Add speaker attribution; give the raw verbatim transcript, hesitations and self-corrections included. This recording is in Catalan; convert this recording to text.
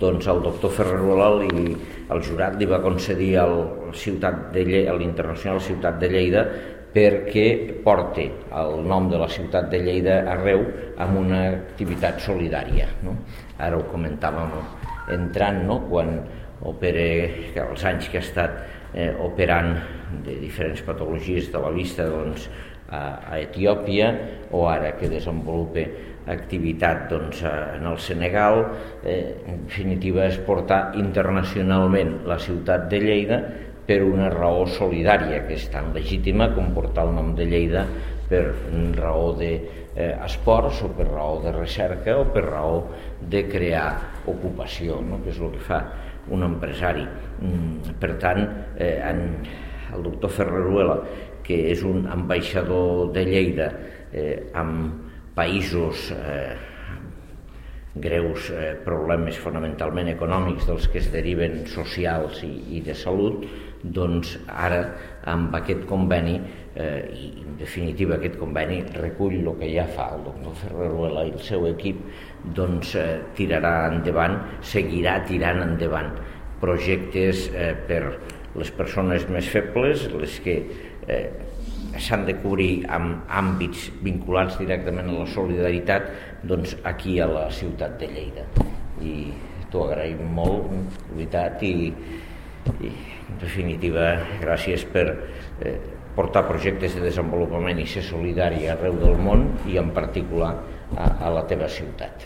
Speaker 1: doncs el doctor Ferreruela, li, el jurat li va concedir a l'Internacional Ciutat de Lleida perquè porti el nom de la ciutat de Lleida arreu amb una activitat solidària, no? Ara ho comentàvem entrant, no? Quan opera, els anys que ha estat eh, operant de diferents patologies de la vista, doncs, a, a Etiòpia, o ara que desenvolupa activitat doncs, en el Senegal, eh, en definitiva és portar internacionalment la ciutat de Lleida per una raó solidària, que és tan legítima com portar el nom de Lleida per raó d'esports o per raó de recerca o per raó de crear ocupació, no? Que és el que fa un empresari. Per tant, eh, en, el doctor Ferreruela, que és un ambaixador de Lleida eh, amb països eh, greus eh, problemes fonamentalment econòmics dels que es deriven socials i, i de salut, doncs ara amb aquest conveni, eh, i en definitiva aquest conveni recull el que ja fa el doctor Ferreruela i el seu equip, doncs eh, tirarà endavant, seguirà tirant endavant projectes eh, per les persones més febles, les que eh, s'han de cobrir amb àmbits vinculats directament a la solidaritat, doncs aquí a la ciutat de Lleida. I t'ho agraïm molt, de veritat, i, i en definitiva gràcies per eh, portar projectes de desenvolupament i ser solidari arreu del món i en particular a, a la teva ciutat.